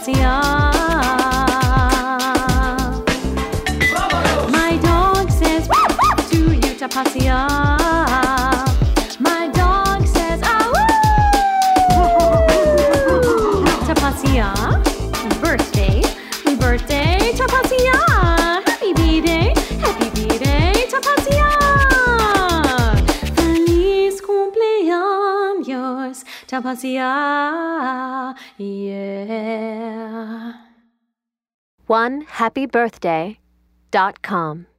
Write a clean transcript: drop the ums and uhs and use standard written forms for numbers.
Tapasia. My dog says to you, Tapasia. My dog says Tapasia. Birthday, Tapasia. Happy B-Day, Tapasia. Feliz cumpleaños, Tapasia. Yeah. OneHappyBirthday.com